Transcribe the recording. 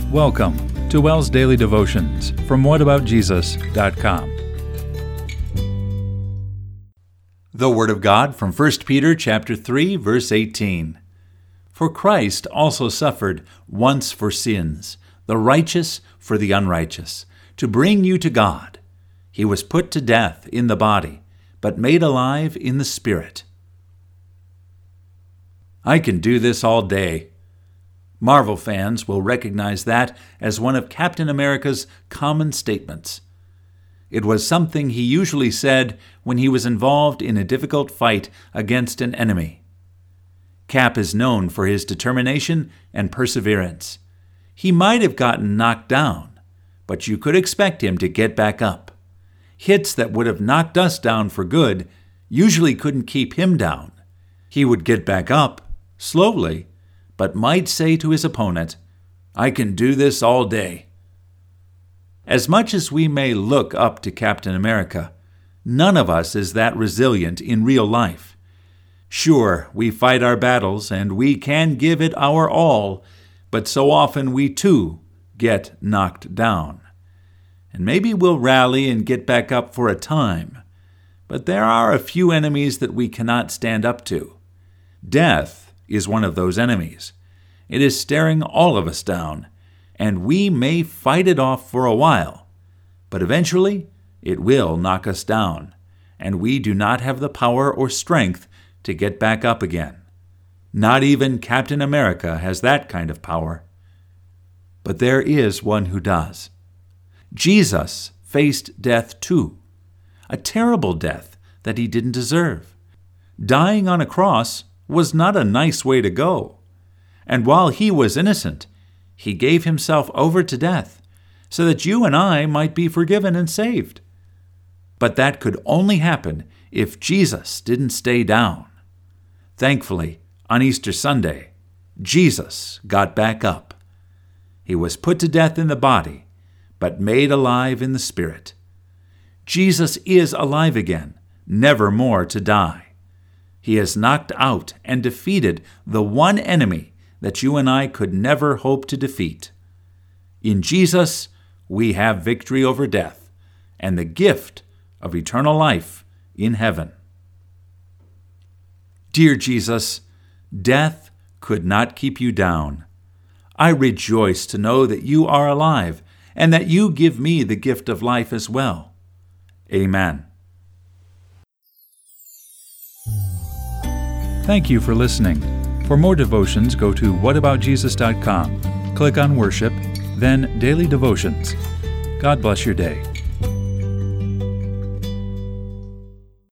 Welcome to WELL's Daily Devotions from whataboutjesus.com. The Word of God from 1 Peter chapter 3, verse 18. For Christ also suffered once for sins, the righteous for the unrighteous, to bring you to God. He was put to death in the body, but made alive in the spirit. I can do this all day. Marvel fans will recognize that as one of Captain America's common statements. It was something he usually said when he was involved in a difficult fight against an enemy. Cap is known for his determination and perseverance. He might have gotten knocked down, but you could expect him to get back up. Hits that would have knocked us down for good usually couldn't keep him down. He would get back up, slowly, but might say to his opponent, "I can do this all day." As much as we may look up to Captain America, none of us is that resilient in real life. Sure, we fight our battles and we can give it our all, but so often we too get knocked down. And maybe we'll rally and get back up for a time, but there are a few enemies that we cannot stand up to. Death is one of those enemies. It is staring all of us down, and we may fight it off for a while, but eventually it will knock us down, and we do not have the power or strength to get back up again. Not even Captain America has that kind of power. But there is one who does. Jesus faced death too, a terrible death that he didn't deserve. Dying on a cross was not a nice way to go. And while he was innocent, he gave himself over to death so that you and I might be forgiven and saved. But that could only happen if Jesus didn't stay down. Thankfully, on Easter Sunday, Jesus got back up. He was put to death in the body, but made alive in the spirit. Jesus is alive again, never more to die. He has knocked out and defeated the one enemy that you and I could never hope to defeat. In Jesus, we have victory over death and the gift of eternal life in heaven. Dear Jesus, death could not keep you down. I rejoice to know that you are alive and that you give me the gift of life as well. Amen. Thank you for listening. For more devotions, go to whataboutjesus.com. Click on Worship, then Daily Devotions. God bless your day.